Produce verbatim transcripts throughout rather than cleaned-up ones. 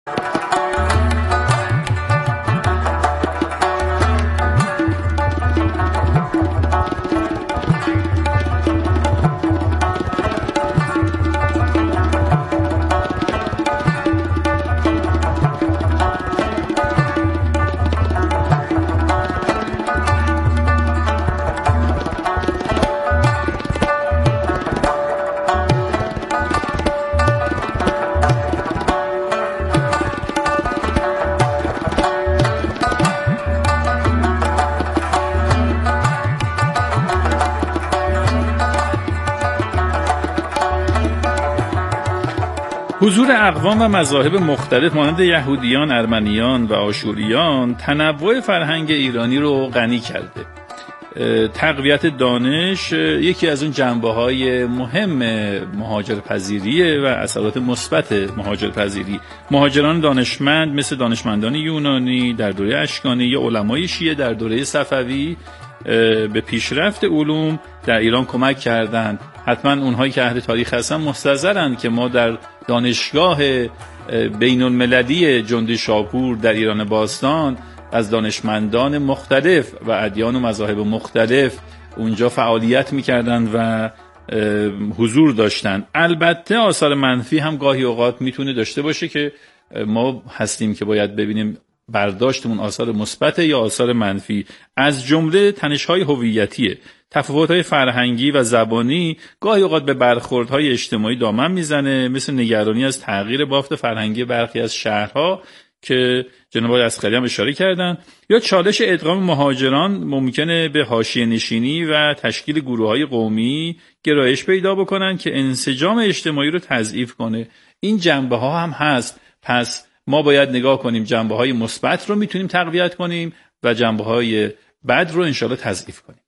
حضور اقوام و مذاهب مختلف مانند یهودیان، ارمنیان و آشوریان تنوع فرهنگ ایرانی رو غنی کرده. تقویت دانش یکی از اون جنبه‌های مهم مهاجرپذیریه و اثرات مثبت مهاجرپذیری. مهاجران دانشمند مثل دانشمندان یونانی در دوره اشکانی یا علمای شیعه در دوره صفوی به پیشرفت علوم در ایران کمک کردند. حتما اونهایی که اهل تاریخ هستن مستحضرن که ما در دانشگاه بین المللی جندی شاپور در ایران باستان از دانشمندان مختلف و ادیان و مذاهب مختلف اونجا فعالیت میکردن و حضور داشتن. البته آثار منفی هم گاهی اوقات میتونه داشته باشه که ما هستیم که باید ببینیم برداشتمون آثار مثبت یا آثار منفی. از جمله تنش‌های هویتیه. تفاوت‌های فرهنگی و زبانی گاهی اوقات به برخوردهای اجتماعی دامن میزنه، مثل نگرانی از تغییر بافت فرهنگی برخی از شهرها که جناب آقای عسقری هم اشاره کردن، یا چالش ادغام مهاجران ممکنه به حاشیه نشینی و تشکیل گروه‌های قومی گرایش پیدا بکنن که انسجام اجتماعی رو تضعیف کنه. این جنبه‌ها هم هست. پس ما باید نگاه کنیم جنبه‌های مثبت رو میتونیم تقویت کنیم و جنبه‌های بد رو انشالله تضعیف کنیم.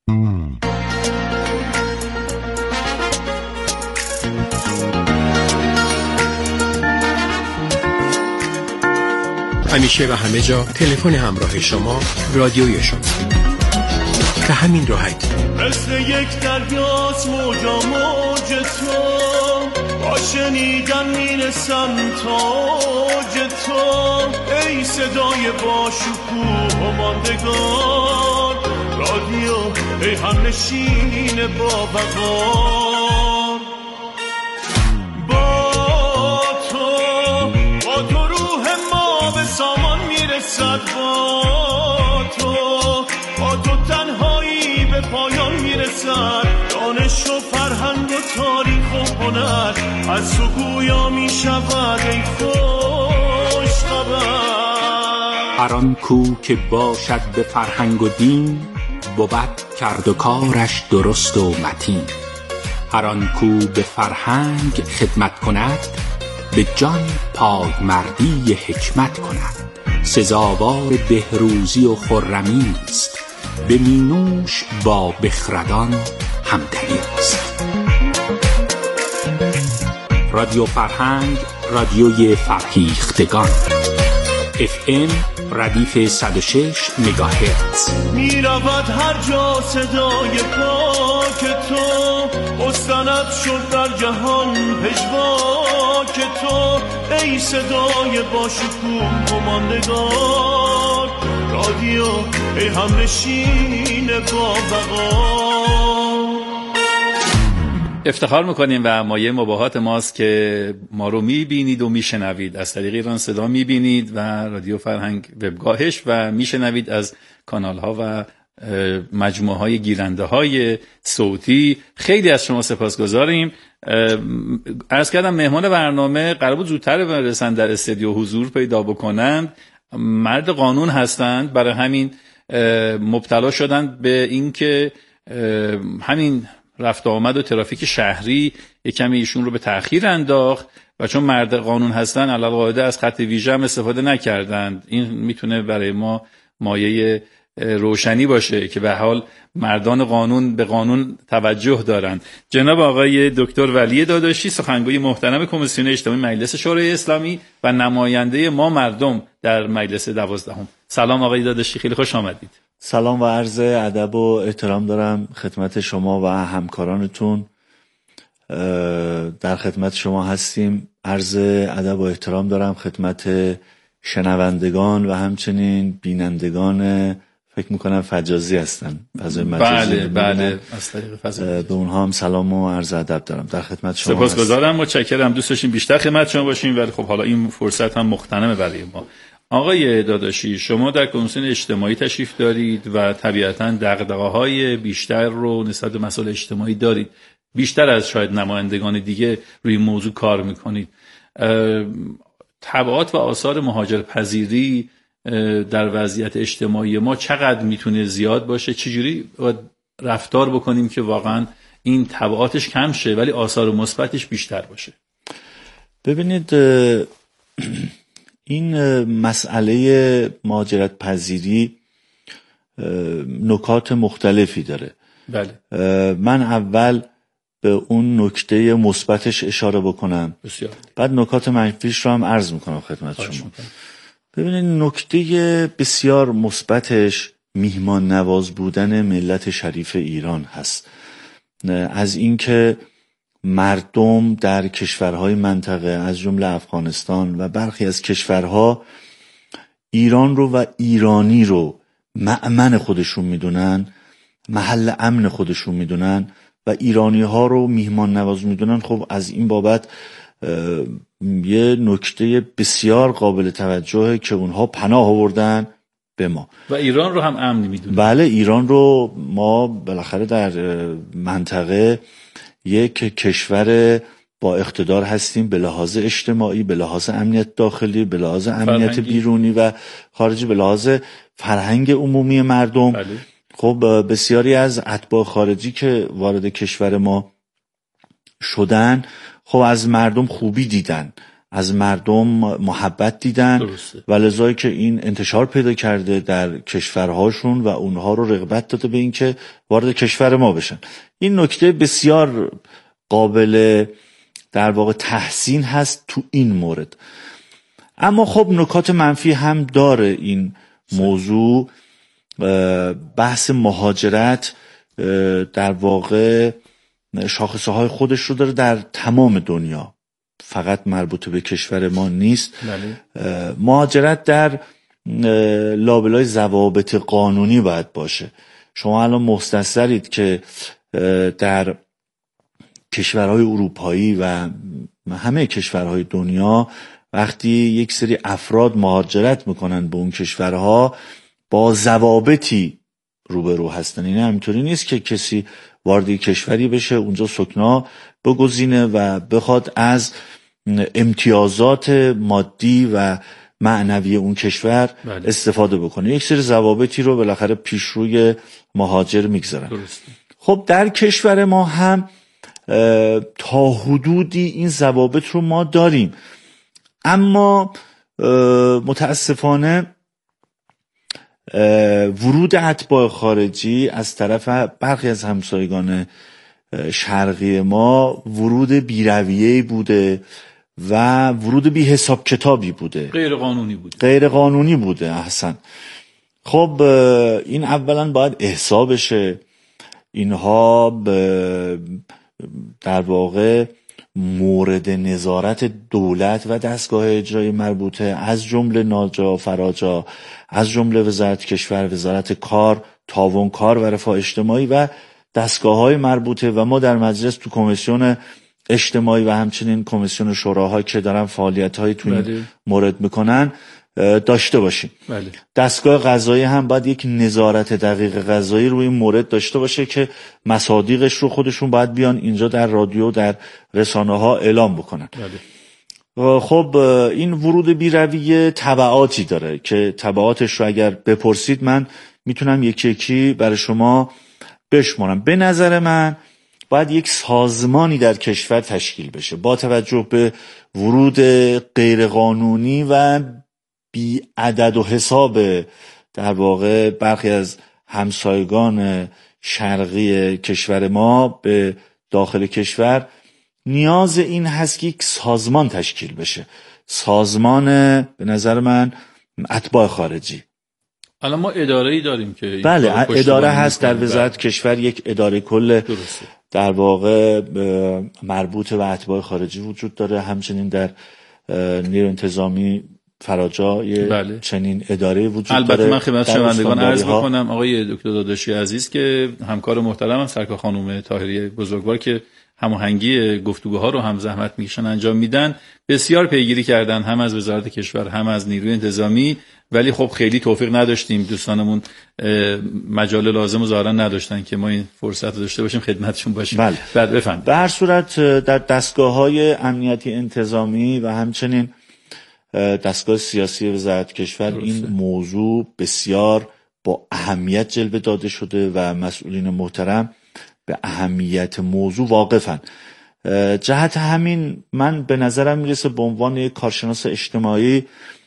همیشه و همه جا تلفن همراه شما رادیوی شماست. به همین راحتی مثل یک دریاست موجا موج تو، با شنیدن میرسم تاج تو، ای صدای با شکوه و ماندگار، رادیو ای هم نشین با وقار. با تو با تو روح ما به سامان میرسد، با تو با تو تنهایی به پایان میرسد، دانش و فرهنگ و تاریخ و هنر از تو گویا میشود ای خوش خبر. هر آن کو که باشد به فرهنگ و دین، بود کرد و کارش درست و متین. هر آن کو به فرهنگ خدمت کند، به جان پای مردی حکمت کند. سزاوار بهروزی و خرمی است، به مینوش با بخردان همدلی است. رادیو فرهنگ، رادیوی فرهیختگان. اف ام ردیف صد و شش مگاهرتز. می رود هر جا صدای پاک تو، مستند شد در جهان پژواک تو، ای صدای با شکوه و ماندگار، رادیو ای هم نشین با بقا. افتخار میکنیم و مایه مباهات ماست که ما رو میبینید و میشنوید از طریق ایران صدا میبینید و رادیو فرهنگ وبگاهش و میشنوید از کانال ها و مجموعه های گیرنده های صوتی. خیلی از شما سپاسگزاریم. عرض کردم مهمان برنامه قرار بود زودتر برسن در استودیو حضور پیدا بکنند، مرد قانون هستند، برای همین مبتلا شدند به اینکه همین رفت آمد و ترافیک شهری یک کمی ایشون رو به تأخیر انداخت و چون مرد قانون هستن علالقاعده از خط ویژه هم استفاده نکردند. این میتونه برای ما مایه روشنی باشه که به حال مردان قانون به قانون توجه دارند. جناب آقای دکتر ولی داداشی، سخنگوی محترم کمیسیون اجتماعی مجلس شورای اسلامی و نماینده ما مردم در مجلس دوازدهم. سلام آقای داداشی، خیلی خوش آمدید. سلام و عرض ادب و احترام دارم خدمت شما و همکارانتون. در خدمت شما هستیم. عرض ادب و احترام دارم خدمت شنوندگان و همچنین بینندگان، فکر میکنم فجازی هستن، فضای مجازی. بله بله از طریق فضای به اونها هم سلام و عرض ادب دارم. در خدمت شما سپاسگزارم، متشکرم. دوست داشتیم بیشتر خدمت شما باشیم، ولی خب حالا این فرصت هم مغتنمه برای ما. آقای داداشی، شما در کمیسیون اجتماعی تشریف دارید و طبیعتاً دغدغه‌های بیشتر رو نسبت به مسائل اجتماعی دارید، بیشتر از شاید نمایندگان دیگه روی موضوع کار میکنید. تبعات و آثار مهاجرپذیری در وضعیت اجتماعی ما چقدر میتونه زیاد باشه؟ چجوری باید رفتار بکنیم که واقعا این تبعاتش کم شه ولی آثار مثبتش بیشتر باشه؟ ببینید، این مسئله مهاجرت پذیری نکات مختلفی داره. بله. من اول به اون نکته مثبتش اشاره بکنم، بسیار. بعد نکات منفیش رو هم عرض میکنم خدمت شما. میکنم. ببینید، نکته بسیار مثبتش میهمان نواز بودن ملت شریف ایران هست. از اینکه مردم در کشورهای منطقه از جمله افغانستان و برخی از کشورها ایران رو و ایرانی رو مأمن خودشون میدونن، محل امن خودشون میدونن و ایرانی ها رو میهمان نواز میدونن. خب از این بابت یه نکته بسیار قابل توجهه که اونها پناه آوردن به ما و ایران رو هم امن میدونن. بله، ایران رو ما بالاخره در منطقه یک کشور با اقتدار هستیم، به لحاظ اجتماعی، به لحاظ امنیت داخلی، به لحاظ امنیت فرهنگی. بیرونی و خارجی، به لحاظ فرهنگ عمومی مردم. بله. خب بسیاری از اتباع خارجی که وارد کشور ما شدن، خب از مردم خوبی دیدن، از مردم محبت دیدن. درسته. و لذایی که این انتشار پیدا کرده در کشورهاشون و اونها رو رغبت داده به این که وارد کشور ما بشن. این نکته بسیار قابل در واقع تحسین هست تو این مورد. اما خب نکات منفی هم داره این موضوع. بحث مهاجرت در واقع شاخصه های خودش رو داره در تمام دنیا، فقط مربوط به کشور ما نیست. بله. مهاجرت در لابلای ضوابط قانونی باید باشه. شما الان مستثرید که در کشورهای اروپایی و همه کشورهای دنیا وقتی یک سری افراد مهاجرت میکنن به اون کشورها با ضوابطی روبرو هستن. این همینطوری نیست که کسی وارد کشوری بشه، اونجا سکنا بگزینه و بخواد از امتیازات مادی و معنوی اون کشور بله. استفاده بکنه. یک سری ضوابطی رو بالاخره پیش روی مهاجر میگذارن. درسته. خب در کشور ما هم تا حدودی این ضوابط رو ما داریم، اما متاسفانه ورود اتباع خارجی از طرف برخی از همسایگان شرقی ما ورود بی‌رویه‌ای بوده و ورود بی حساب کتابی بوده، غیر قانونی بوده. غیر قانونی بوده. احسن. خب این اولا باید احصا بشه. اینها در واقع مورد نظارت دولت و دستگاه اجرایی مربوطه، از جمله ناجا، فراجا، از جمله وزارت کشور، وزارت کار، تعاون کار و رفاه اجتماعی و دستگاه‌های مربوطه. و ما در مجلس تو کمیسیون اجتماعی و همچنین کمیسیون شوراها که دارن فعالیت‌های تو این مورد میکنن داشته باشیم. بله. دستگاه قضایی هم باید یک نظارت دقیق قضایی روی این مورد داشته باشه که مصادیقش رو خودشون باید بیان اینجا در رادیو، در رسانه ها اعلام بکنن. بله. خب این ورود بی‌رویه تبعاتی داره که تبعاتش رو اگر بپرسید من میتونم یکی یکی برای شما بشمارم. به نظر من باید یک سازمانی در کشور تشکیل بشه با توجه به ورود غیرقانونی و بی عدد و حساب در واقع برخی از همسایگان شرقی کشور ما به داخل کشور. نیاز این هست که یک سازمان تشکیل بشه، سازمان به نظر من اتباع خارجی. الان ما اداره‌ای داریم که بله اداره هست در وزارت کشور، یک اداره کل در واقع مربوط به اتباع خارجی وجود داره. همچنین در نیروی انتظامی فراجای بله. چنین اداره وجود البته داره. البته من خدمت شنوندگان عرض بکنم آقای دکتر داداشی عزیز که همکار محترمم سرکار خانم طاهری بزرگوار که هماهنگی گفتگوها رو هم زحمت میکشن انجام میدن، بسیار پیگیری کردن هم از وزارت کشور هم از نیروی انتظامی، ولی خب خیلی توفیق نداشتیم. دوستانمون مجال لازم و ظاهرا نداشتن که ما این فرصت رو داشته باشیم خدمتشون باشیم. بله. بعد بفهم. به هر صورت در دستگاه‌های امنیتی انتظامی و همچنین دستگاه سیاسی وزارت کشور درسته. این موضوع بسیار با اهمیت جلوه داده شده و مسئولین محترم به اهمیت موضوع واقفن. جهت همین من به نظرم میرسه به عنوان یک کارشناس اجتماعی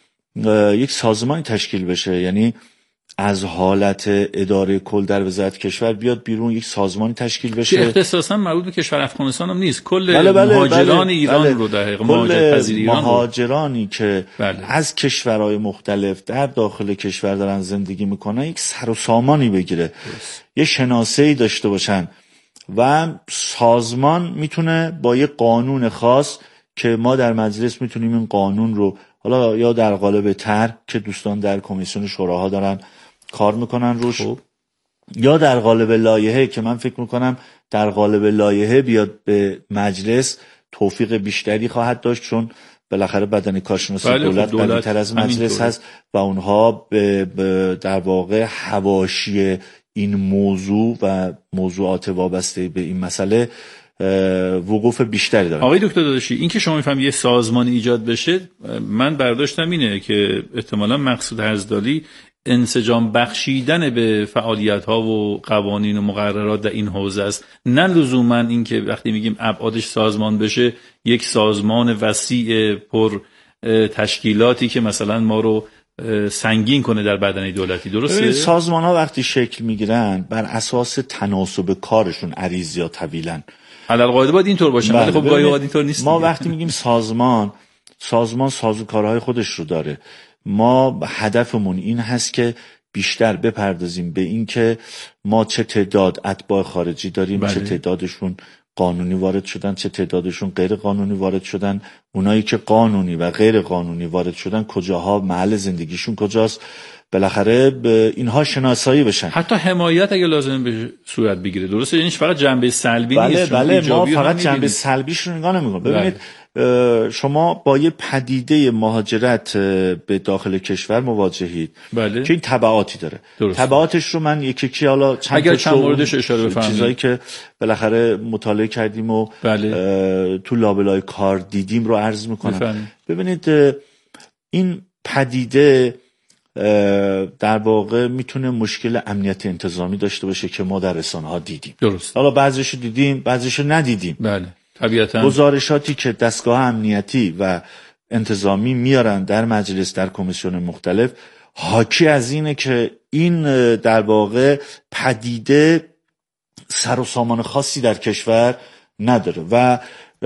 یک سازمانی تشکیل بشه، یعنی از حالت اداره کل در وزارت کشور بیاد بیرون، یک سازمانی تشکیل بشه که اختصاصا مربوط به کشور افغانستان هم نیست، کل بله بله مهاجران بله ایران بله رو در حقیقت مهاجرت پذیر ایران مهاجرانی رو. که بله. از کشورهای مختلف در داخل کشور دارن زندگی میکنن یک سر و سامانی بگیره، یه شناسه‌ای داشته باشن و سازمان میتونه با یه قانون خاص که ما در مجلس میتونیم این قانون رو حالا یا در قالب طرح که دوستان در کمیسیون شوراها دارن کار میکنن روش خوب. یا در قالب لایحه که من فکر میکنم در قالب لایحه بیاد به مجلس توفیق بیشتری خواهد داشت، چون بالاخره بدن کارشناسی بله دولت دولت قوی‌تر از مجلس هست و اونها به, به در واقع حواشی این موضوع و موضوعات وابسته به این مسئله وقوف بیشتری دارن. آقای دکتر داداشی این که شما میفهمید یه سازمان ایجاد بشه، من برداشتم اینه که احتمالاً مقصود حزدالی انسجام بخشیدن به فعالیت‌ها و قوانین و مقررات در این حوزه است، نه لزوماً این که وقتی میگیم ابعادش سازمان بشه یک سازمان وسیع پر تشکیلاتی که مثلا ما رو سنگین کنه در بدن دولتی. درسته؟ سازمان ها وقتی شکل میگیرن بر اساس تناسب کارشون عریض یا طویلن، علالقاعده باید اینطور باشه، ولی خب گاهی اوقات اینطور نیست. ما وقتی میگیم سازمان سازمان سازوکارهای خودش رو داره، ما هدفمون این هست که بیشتر بپردازیم به این که ما چه تعداد اتباع خارجی داریم، بله. چه تعدادشون قانونی وارد شدن، چه تعدادشون غیر قانونی وارد شدن، اونایی که قانونی و غیر قانونی وارد شدن کجاها محل زندگیشون کجاست، بالاخره به اینها شناسایی بشن، حتی حمایت اگه لازم به صورت بگیره. درسته؟ یعنی فقط جنبه سلبی بله نیست. بله ما فقط جنبه سلبیش رو نگاه نمی‌کنیم. ببینید شما با یه پدیده مهاجرت به داخل کشور مواجهید بله. که این تبعاتی داره. درست. تبعاتش رو من یکی یکی حالا چند اگر چند موردش اشاره بفرمایید، چیزایی که بالاخره مطالعه کردیم و بله. تو لابلای کار دیدیم رو عرض میکنم. بفرمایید. ببینید این پدیده در واقع میتونه مشکل امنیت انتظامی داشته باشه که ما در رسانه‌ها دیدیم. درست. حالا بعضیشو دیدیم بعضیشو ندیدیم. بله. طبیعتاً گزارشاتی که دستگاه امنیتی و انتظامی میارن در مجلس در کمیسیون مختلف حاکی از اینه که این در واقع پدیده سر و سامان خاصی در کشور نداره و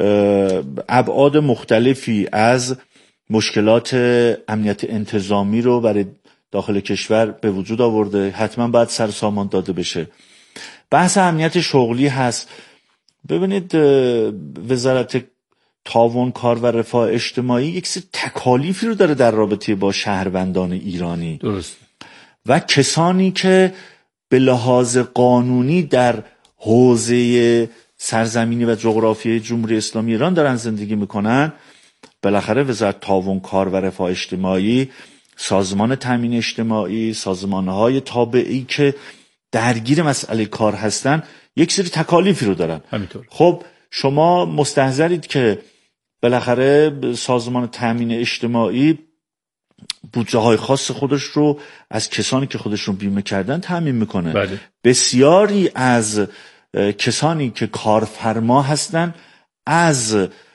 ابعاد مختلفی از مشکلات امنیت انتظامی رو برای داخل کشور به وجود آورده. حتما باید سر و سامان داده بشه. بحث امنیت شغلی هست. ببینید وزارت تعاون کار و رفاه اجتماعی یک سری تکالیفی رو داره در رابطه با شهروندان ایرانی. درست. و کسانی که به لحاظ قانونی در حوزه سرزمینی و جغرافیای جمهوری اسلامی ایران دارن زندگی میکنن، بالاخره وزارت تعاون کار و رفاه اجتماعی، سازمان تامین اجتماعی، سازمانهای تابعی که درگیر مسئله کار هستن یک سری تکالیفی رو دارن. همینطور. خب شما مستحضرید که بالاخره سازمان تامین اجتماعی بودجه های خاص خودش رو از کسانی که خودشون بیمه کردن تامین میکنه. بله. بسیاری از کسانی که کارفرما هستن از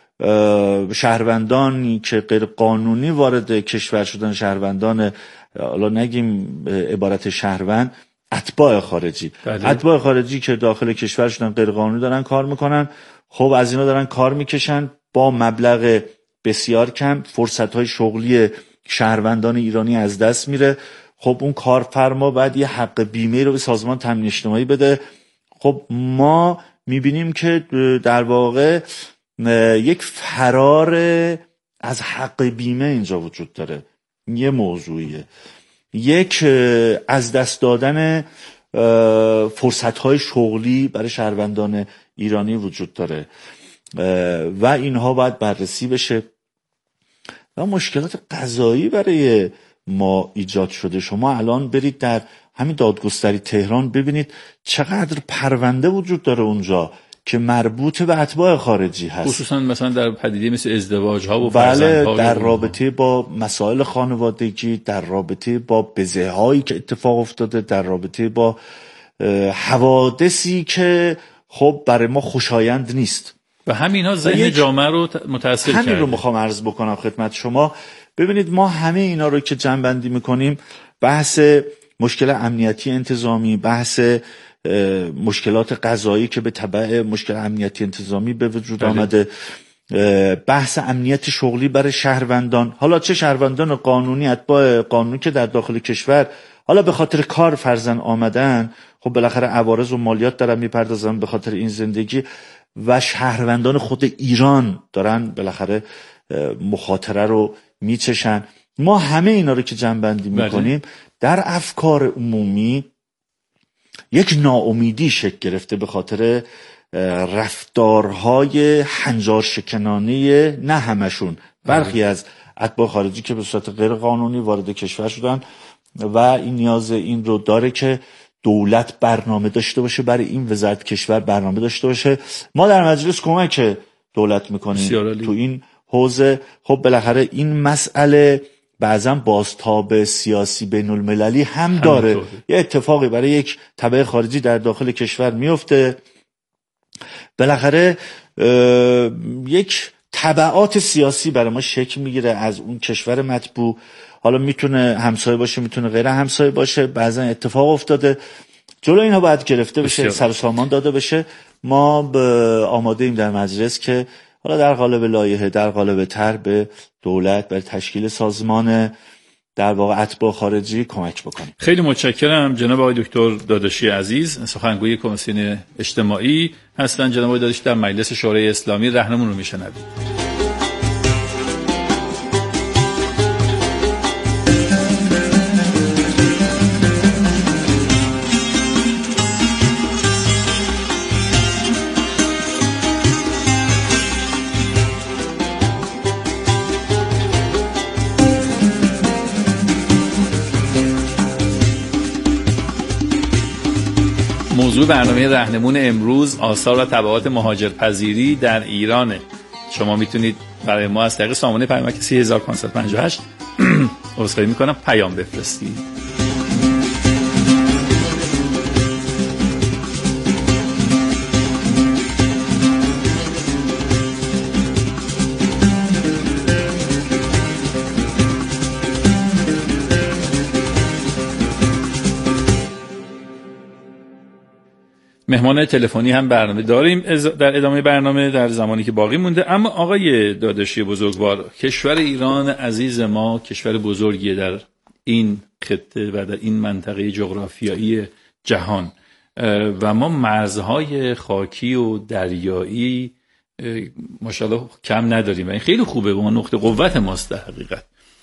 شهروندانی که غیر قانونی وارد کشور شدن، شهروندان حالا نگیم عبارت شهروند، اتباع خارجی بله. اتباع خارجی که داخل کشور شدن غیر قانونی دارن کار میکنن. خب از اینا دارن کار میکشن با مبلغ بسیار کم، فرصت‌های شغلی شهروندان ایرانی از دست میره. خب اون کارفرما باید یه حق بیمه رو به سازمان تامین اجتماعی بده. خب ما میبینیم که در واقع یک فرار از حق بیمه اینجا وجود داره، یه موضوعیه، یک از دست دادن فرصت‌های شغلی برای شهروندان ایرانی وجود داره و اینها باید بررسی بشه و مشکلات قضایی برای ما ایجاد شده. شما الان برید در همین دادگستری تهران ببینید چقدر پرونده وجود داره اونجا که مربوط به اتباع خارجی هست، خصوصا مثلا در پدیده مثل ازدواج ها و بله، در رابطه با مسائل خانوادگی، در رابطه با بزه هایی که اتفاق افتاده، در رابطه با حوادثی که خب برای ما خوشایند نیست و همینها ذهن جامعه رو متاثر کرده. همین رو میخوام عرض بکنم خدمت شما. ببینید ما همه اینا رو که جمع‌بندی میکنیم، بحث مشکل امنیتی انتظامی، بحث مشکلات قضایی که به تبع مشکل امنیتی انتظامی به وجود بله. آمده، بحث امنیت شغلی برای شهروندان، حالا چه شهروندان قانونی، اتباع قانونی که در داخل کشور حالا به خاطر کار فرزن آمدن، خب بالاخره عوارض و مالیات دارن میپردازن به خاطر این زندگی، و شهروندان خود ایران دارن بالاخره مخاطره رو میچشن. ما همه اینا رو که جمع‌بندی میکنیم در افکار عمومی یک ناامیدی شکل گرفته به خاطر رفتارهای هنجار شکنانه، نه همشون، برخی از اتباع خارجی که به صورت غیر قانونی وارد کشور شدن و این نیاز این رو داره که دولت برنامه داشته باشه، برای این وزارت کشور برنامه داشته باشه. ما در مجلس کمک دولت میکنیم تو این حوزه. خب بالاخره این مسئله بعضا بازتاب سیاسی بین المللی هم داره، هم یه اتفاقی برای یک تبع خارجی در داخل کشور میفته، بالاخره یک تبعات سیاسی برای ما شکل میگیره از اون کشور مطبوع. حالا میتونه همسایه باشه، میتونه غیر همسایه باشه، بعضا اتفاق افتاده، جلو اینها باید گرفته بشه، سر و سامان داده بشه. ما آماده ایم در مجلس که حالا در قالب لایحه، در قالب طرح به دولت برای تشکیل سازمان در واقع اتباع خارجی کمک بکنیم. خیلی متشکرم جناب آقای دکتر داداشی عزیز، سخنگوی کمیسیون اجتماعی هستن. جناب آقای داداشی در مجلس شورای اسلامی راهنمون رو میشنوید. موضوع برنامه راهنمون امروز آثار و تبعات مهاجرپذیری در ایرانه. شما میتونید برای ما از طریق سامانه پیامک سه هزار و پانصد و پنجاه و هشت عذرخواهی میکنم پیام بفرستید. مهمان تلفنی هم برنامه داریم در ادامه برنامه در زمانی که باقی مونده. اما آقای داداشی بزرگوار، کشور ایران عزیز ما کشور بزرگیه در این خطه و در این منطقه جغرافیایی جهان و ما مرزهای خاکی و دریایی ماشاءالله کم نداریم و این خیلی خوبه، به ما نقطه قوت ماست در حقیقت.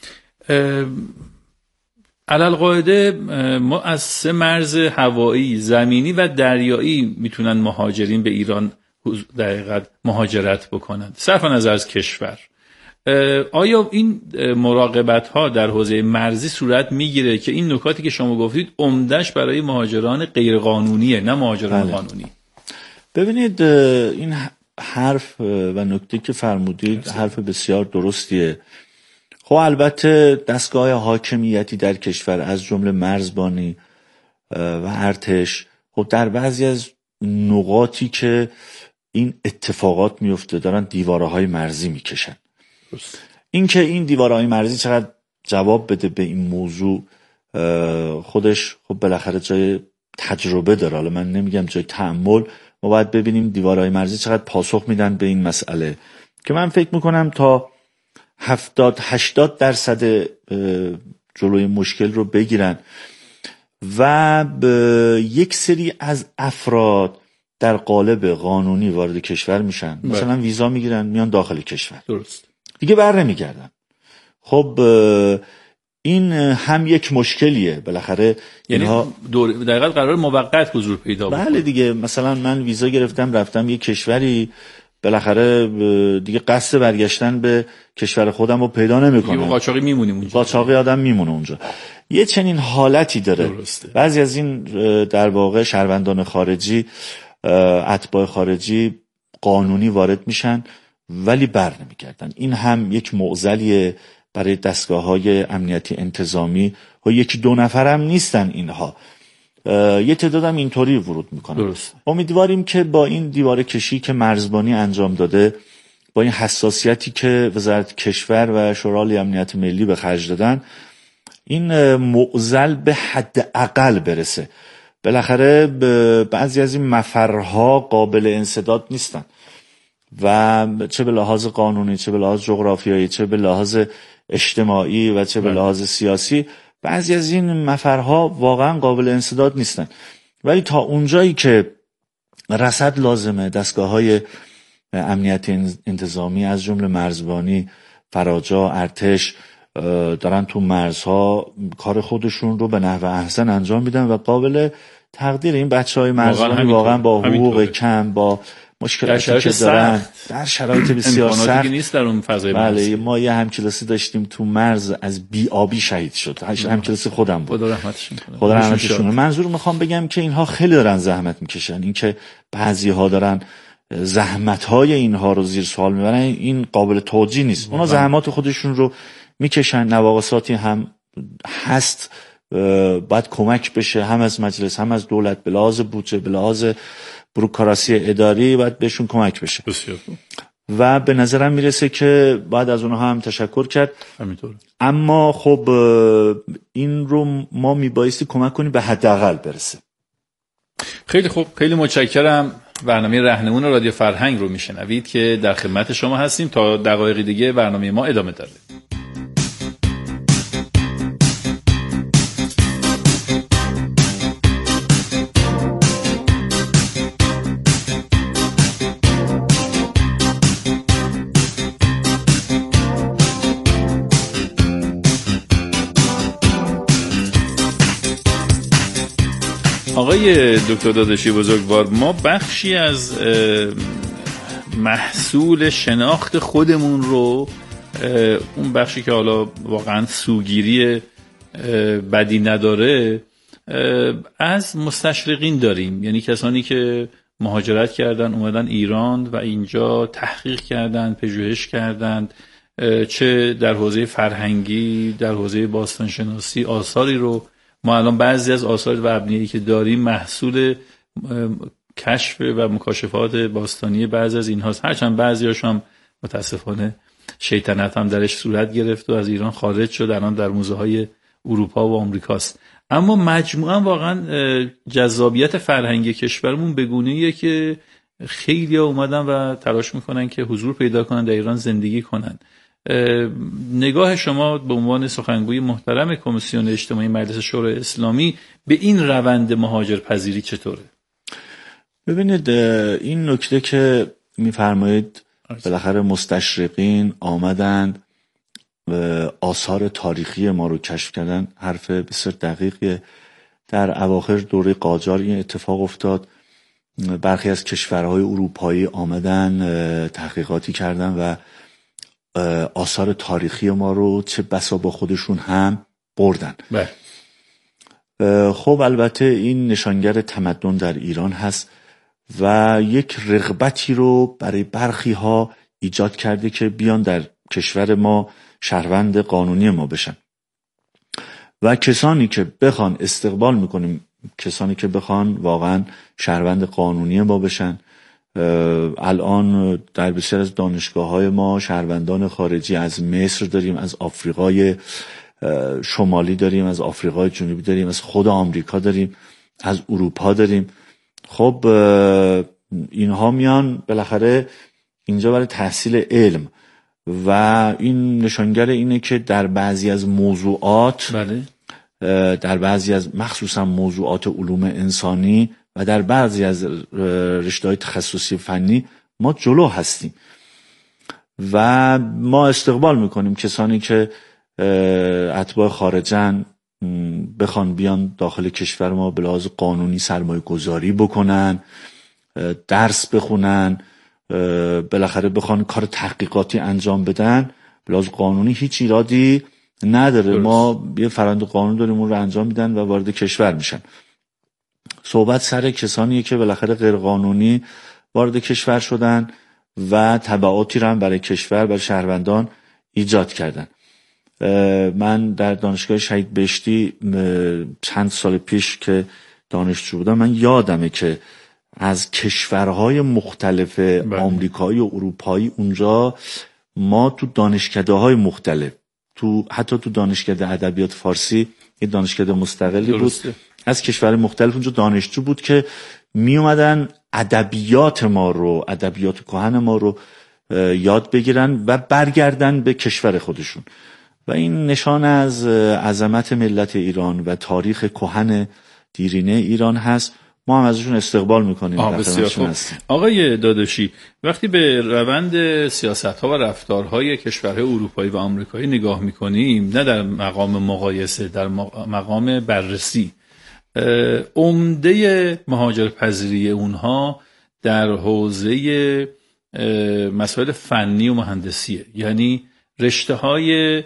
علالقاعده ما از سه مرز هوایی، زمینی و دریایی میتونن مهاجرین به ایران دقیقاً مهاجرت بکنند صرف نظر از کشور. آیا این مراقبت ها در حوزه مرزی صورت میگیره که این نکاتی که شما گفتید عمدش برای مهاجران غیر قانونیه نه مهاجران بله. قانونی؟ ببینید این حرف و نکته که فرمودید حرف بسیار درستیه. خب البته دستگاه حاکمیتی در کشور از جمله مرزبانی و ارتش خب در بعضی از نقاطی که این اتفاقات میفته دارن دیوارهای مرزی میکشن. این که این دیوارهای مرزی چقدر جواب بده به این موضوع خودش خب بالاخره جای تجربه داره. حالا من نمیگم جای تأمل، ما باید ببینیم دیوارهای مرزی چقدر پاسخ میدن به این مسئله که من فکر میکنم تا هفتاد هشتاد درصد جلوی مشکل رو بگیرن و یک سری از افراد در قالب قانونی وارد کشور میشن، مثلا ویزا میگیرن میان داخل کشور، درست، دیگه بر نمیگردن. خب این هم یک مشکلیه بالاخره، یعنی اینها دور دقیقاً قرار موقت حضور پیدا بکنه. بله دیگه، مثلا من ویزا گرفتم رفتم یک کشوری، بالاخره دیگه قصد برگشتن به کشور خودم رو پیدا نمیکنم، یه قاچاقی میمونیم اونجا، قاچاقی آدم میمونه اونجا. یه چنین حالتی داره. درسته. بعضی از این در واقع شهروندان خارجی، اتباع خارجی قانونی وارد میشن ولی بر نمیگردن. این هم یک معضلیه برای دستگاه‌های امنیتی انتظامی و یکی دو نفر هم نیستن اینها، یه تعداد هم اینطوری ورود میکنن. درست. امیدواریم که با این دیواره کشی که مرزبانی انجام داده، با این حساسیتی که وزارت کشور و شورای امنیت ملی به خرج دادن، این معضل به حد اقل برسه. بالاخره بعضی از این مفرها قابل انسداد نیستن و چه به لحاظ قانونی، چه به لحاظ جغرافیایی، چه به لحاظ اجتماعی و چه به لحاظ سیاسی، بعضی از این مفرها واقعا قابل انسداد نیستن. ولی تا اونجایی که رصد لازمه، دستگاه‌های امنیتی انتظامی از جمله مرزبانی، فراجا، ارتش دارن تو مرزها کار خودشون رو به نحو احسن انجام میدن و قابل تقدیر. این بچهای مرزبانی واقعا با حقوق کم، با مشکلاتی که دارن، در شرایط بسیار سخت نیست در اون فضای بله مرزی. ما یه همکلاسی داشتیم تو مرز از بی‌آبی شهید شد، همکلاسی خودم بود، خدا رحمتشون کنه. خدا رحمتشون کنه. منظور میخوام بگم که اینها خیلی دارن زحمت میکشن، این که بعضی‌ها دارن زحمت‌های اینها رو زیر سوال میبرن این قابل توجیه نیست. اونا زحمات خودشون رو میکشن، نواقصاتی هم هست باید کمک بشه، هم از مجلس هم از دولت، به لحاظ بودجه، به لحاظ بروکراسی اداری باید بهشون کمک بشه. بسیار. و به نظرم میرسه که باید از اونها هم تشکر کرد. همینطور. اما خب این رو ما میبایستی کمک کنیم به حداقل برسه. خیلی خوب، خیلی متشکرم. برنامه راهنمون رادیو فرهنگ رو میشنوید که در خدمت شما هستیم تا دقایق دیگه برنامه ما ادامه داره. آقای دکتر داداشی بزرگوار، ما بخشی از محصول شناخت خودمون رو، اون بخشی که حالا واقعا سوگیری بدی نداره، از مستشرقین داریم، یعنی کسانی که مهاجرت کردن اومدن ایران و اینجا تحقیق کردن، پژوهش کردن، چه در حوزه فرهنگی، در حوزه باستانشناسی آثاری رو ما الان بعضی از آثار و ابنیه‌ای که داریم محصول کشف و مکاشفات باستانی بعضی از اینهاست، هرچند بعضی‌هاش هم متاسفانه شیطنت هم درش صورت گرفت و از ایران خارج شد، الان در موزه‌های اروپا و آمریکاست. اما مجموعاً واقعاً جذابیت فرهنگی کشورمون به گونه‌ایه که خیلی‌ها اومدن و تلاش میکنن که حضور پیدا کنن در ایران، زندگی کنن. نگاه شما به عنوان سخنگوی محترم کمیسیون اجتماعی مجلس شورای اسلامی به این روند مهاجرپذیری چطوره؟ ببینید، این نکته که میفرمایید بالاخره مستشرقین آمدن آثار تاریخی ما رو کشف کردن، حرف بسیار دقیقیه. در اواخر دوره قاجار این اتفاق افتاد، برخی از کشورهای اروپایی آمدن تحقیقاتی کردن و آثار تاریخی ما رو چه بسا با خودشون هم بردن. بله. خب البته این نشانگر تمدن در ایران هست و یک رغبتی رو برای برخی ها ایجاد کرده که بیان در کشور ما شهروند قانونی ما بشن و کسانی که بخوان استقبال میکنیم، کسانی که بخوان واقعا شهروند قانونی ما بشن. الان در بسیار از دانشگاه‌های ما شهروندان خارجی از مصر داریم، از آفریقای شمالی داریم، از آفریقای جنوبی داریم، از خود آمریکا داریم، از اروپا داریم. خب اینها میان بالاخره اینجا برای تحصیل علم و این نشانگر اینه که در بعضی از موضوعات، بله، در بعضی از مخصوصا موضوعات علوم انسانی و در بعضی از رشته‌های تخصصی فنی ما جلو هستیم و ما استقبال میکنیم کسانی که اتباع خارجن بخوان بیان داخل کشور ما به لحاظ قانونی سرمایه گذاری بکنن، درس بخونن، بالاخره بخوان کار تحقیقاتی انجام بدن. به لحاظ قانونی هیچ ایرادی نداره. درست. ما یه فرآیند قانون داریم، اون رو انجام میدن و وارد کشور میشن. صحبت سر کسانیه که بالاخره غیر قانونی وارد کشور شدن و تبعاتی رو هم برای کشور، برای شهروندان ایجاد کردن. من در دانشگاه شهید بهشتی چند سال پیش که دانشجو بودم، من یادمه که از کشورهای مختلف آمریکایی و اروپایی اونجا ما تو دانشکده‌های مختلف، تو حتی تو دانشکده ادبیات فارسی یه دانشکده مستقلی بود، از کشورهای مختلف اونجا دانشجو بود که می اومدن ادبیات ما رو، ادبیات کهن ما رو یاد بگیرن و برگردن به کشور خودشون. و این نشان از عظمت ملت ایران و تاریخ کهن دیرینه ایران هست. ما هم ازشون استقبال میکنیم. آقای داداشی، وقتی به روند سیاست‌ها و رفتارهای کشورهای اروپایی و آمریکایی نگاه میکنیم، نه در مقام مقایسه، در مقام بررسی، عمده مهاجرپذیری اونها در حوزه مسائل فنی و مهندسیه. یعنی رشته‌های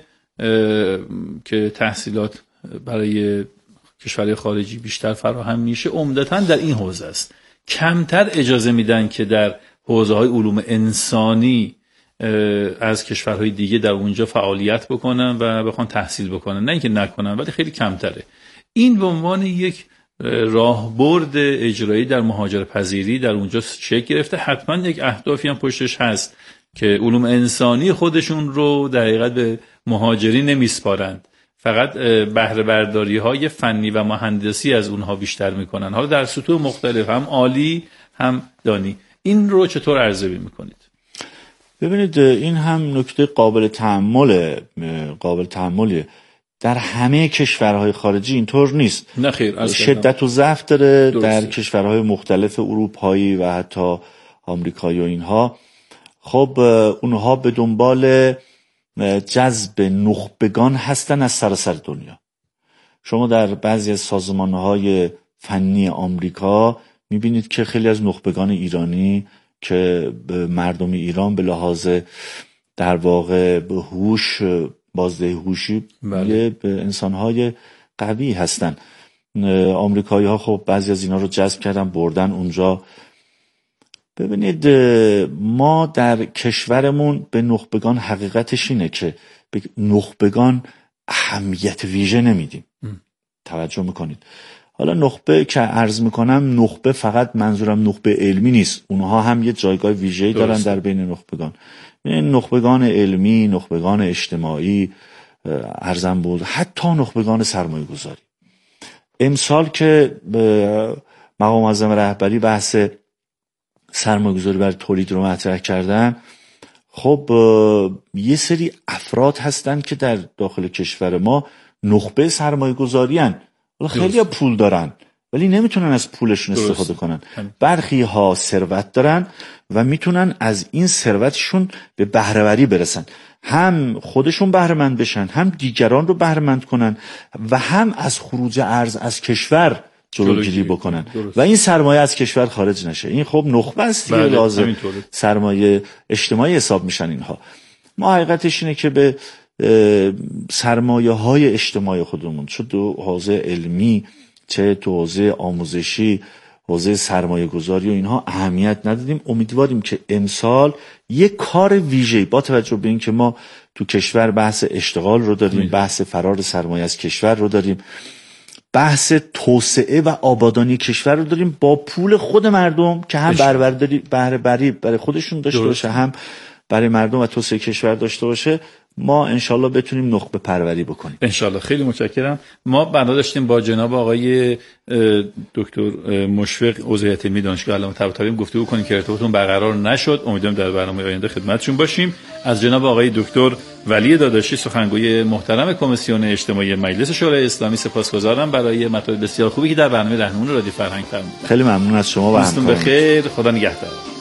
که تحصیلات برای کشورهای خارجی بیشتر فراهم میشه عمدتاً در این حوزه است. کمتر اجازه میدن که در حوزه‌های علوم انسانی از کشورهای دیگه در اونجا فعالیت بکنن و بخوان تحصیل بکنن. نه اینکه نکنن، ولی خیلی کمتره. این به عنوان یک راهبرد اجرایی در مهاجرپذیری در اونجا شکل گرفته. حتما یک اهدافی هم پشتش هست که علوم انسانی خودشون رو در حقیقت به مهاجرین نمیسپارند، فقط بهره برداری های فنی و مهندسی از اونها بیشتر میکنن، حالا در سطوح مختلف، هم عالی هم دانی. این رو چطور ارزیابی میکنید؟ ببینید، این هم نکته قابل تأمل قابل تأملیه. در همه کشورهای خارجی اینطور نیست. نه خیر، شدت و ضعف داره. درسته. در کشورهای مختلف اروپایی و حتی آمریکایی و اینها، خب اونها به دنبال جذب نخبگان هستن از سراسر دنیا. شما در بعضی از سازمانهای فنی آمریکا میبینید که خیلی از نخبگان ایرانی که مردم ایران به لحاظ در واقع به هوش، بازده هوشی، بله، به انسانهای قوی هستن. آمریکایی ها خب بعضی از اینا رو جذب کردن، بردن اونجا. ببینید، ما در کشورمون به نخبگان حقیقتش اینه که به نخبگان اهمیت ویژه نمیدیم. ام. توجه میکنید. حالا نخبه که عرض میکنم، نخبه فقط منظورم نخبه علمی نیست، اونها هم یه جایگاه ویژه‌ای دارن در بین نخبگان. نخبگان علمی، نخبگان اجتماعی، عرضم بود، حتی نخبگان سرمایه گذاری. امسال که مقام معظم رهبری بحث سرمایه گذاری برای تولید رو مطرح کردن، خب یه سری افراد هستن که در داخل کشور ما نخبه سرمایه گذاری هن. خیلی پول دارن ولی نمیتونن از پولشون استفاده کنن. برخی ها ثروت دارن و میتونن از این ثروتشون به بهره‌وری برسن، هم خودشون بهره‌مند بشن، هم دیگران رو بهره‌مند کنن و هم از خروج ارز از کشور جلوگیری بکنن درست. و این سرمایه از کشور خارج نشه. این خب نخبه است دیگه، لازم سرمایه اجتماعی حساب میشن اینها. ما حقیقتش اینه که به سرمایه های اجتماعی خودمون، چه تو حوزه علمی، چه تو حوزه آموزشی، حوزه سرمایه گذاری و اینها اهمیت ندادیم. امیدواریم که امسال یک کار ویژه‌ای با توجه به این که ما تو کشور بحث اشتغال رو داریم، بحث فرار سرمایه از کشور رو داریم، بحث توسعه و آبادانی کشور رو داریم، با پول خود مردم که هم بهره‌برداری بهره بری برای خودشون داشته باشه، هم برای مردم و توسعه کشور داشته باشه، ما انشالله بتونیم نخبه پروری بکنیم. انشالله. خیلی متشکرم. ما بنا داشتیم با جناب آقای دکتر مشفق عضو هیئت علمی دانشگاه علامه طباطبایی گفتگو کنیم که ارتباطمون برقرار نشد. امیدوارم در برنامه آینده خدمتشون باشیم. از جناب آقای دکتر ولی داداشی، سخنگوی محترم کمیسیون اجتماعی مجلس شورای اسلامی، سپاسگزارم برای مطالب بسیار خوبی که در برنامه رهنمون رادیو فرهنگ فرمودید. خیلی ممنون از شما و همکارانتون. بخیر، خدا نگهدار.